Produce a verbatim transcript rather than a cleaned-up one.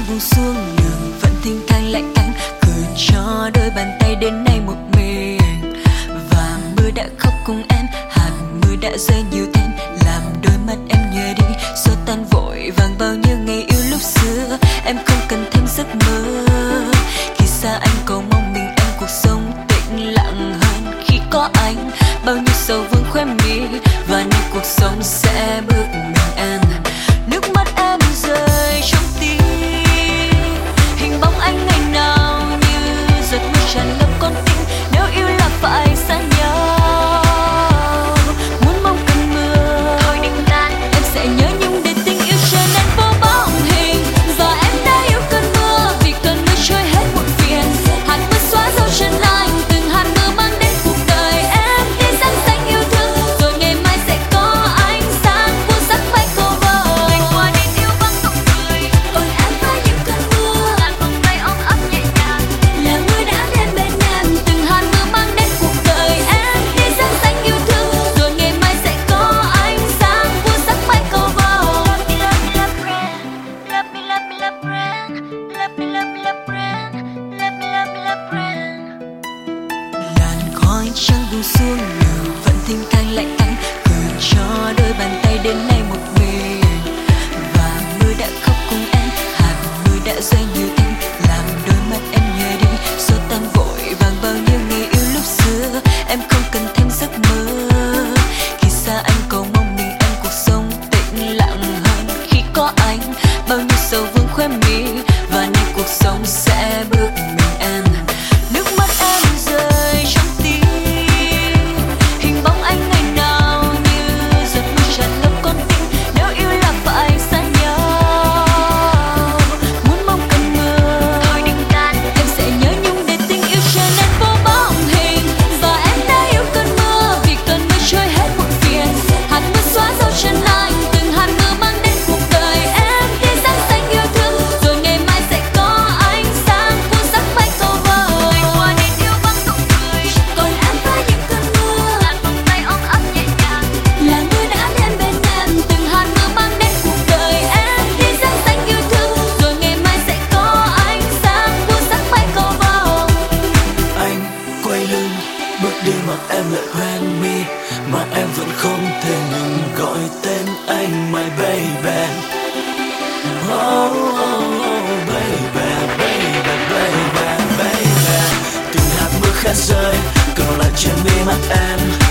buông xuống đường vẫn thênh thang lạnh cánh, cười cho đôi bàn tay đến nay một mình. Và mưa đã khóc cùng em, hạt mưa đã rơi nhiều thêm, làm đôi mắt em nhòe đi, xua tan vội vàng bao nhiêu ngày yêu lúc xưa. Em không cần thêm giấc mơ, khi xa anh cầu mong mình em cuộc sống tĩnh lặng hơn. Khi có anh bao nhiêu sầu vương khóe mi, và nay cuộc sống sẽ bước mình em. Nước mắt em rơi trong tim, hình bóng anh ngày nào như giọt mưa tràn ngập con tim. Nếu yêu là phải xa nhau, muốn mong cơn mưa thôi đừng tan, em sẽ nhớ nhung để tình yêu trở nên vô bóng hình. Và em đã yêu cơn mưa vì cơn mưa trôi hết muộn phiền, hạt mưa xóa dấu chân anh, từng hạt mưa mang đến cuộc đời em đi sáng xanh yêu thương. Rồi ngày mai sẽ có ánh sáng buông sắc bay cầu vồng. Ngày qua đến yêu vắng nụ cười, còn em với những cơn mưa, làn vòng tay ôm ấp nhẹ nhàng, là mưa đã đến bên em, từng hạt mưa mang đến cuộc đời em đi sáng xanh yêu thương. Rồi ngày mai sẽ có ánh sáng buông sắc bay cầu vồng. Love me, love me, love brand. Love me, love me, love brand. Love me, love me, love brand. Làn khói trắng buông xuống đường vẫn thênh thang lạnh cánh, cười cho đôi bàn tay đến nay một mình. Và mưa đã khóc cùng em, hạt mưa đã rơi nhiều thêm, làm đôi mắt em nhòe đi, xua tan vội vàng bao nhiêu ngày yêu lúc xưa. Em không cần thêm giấc mơ, khi xa anh cầu mong mình em cuộc sống tĩnh lặng hơn. Khi có anh bao nhiêu sầu vương khóe mi, và nay cuộc sống sẽ bước mình em. Nước mắt em rơi trong tim, hình bóng anh ngày nào như giọt mưa tràn ngập con tim. Nếu yêu là phải xa nhau, muốn mong cơn mưa thôi đừng tan, em sẽ nhớ nhung để tình yêu trở nên vô bóng hình. Và em đã yêu cơn mưa vì cơn mưa trôi hết muộn phiền, hạt mưa xóa dấu chân anh, từng hạt mưa mang đến cuộc đời em đi sáng xanh yêu thương. Rồi ngày mai sẽ có ánh sáng buông sắc bay cầu vồng. Ngày qua đến yêu vắng nụ cười, còn em với những cơn mưa, làn vòng tay ôm ấp nhẹ nhàng, là mưa đã đến bên em, từng hạt mưa mang đến cuộc đời em đi sáng xanh yêu thương. Rồi ngày mai sẽ có ánh sáng buông sắc bay cầu vồng. Anh quay lưng bước đi mà em lại hoen mi, mà em vẫn không thể ngừng gọi tên anh my baby. Oh, oh, oh, baby, baby, baby, baby. Từng hạt mưa khẽ rơi, cào lại trên mi mắt em.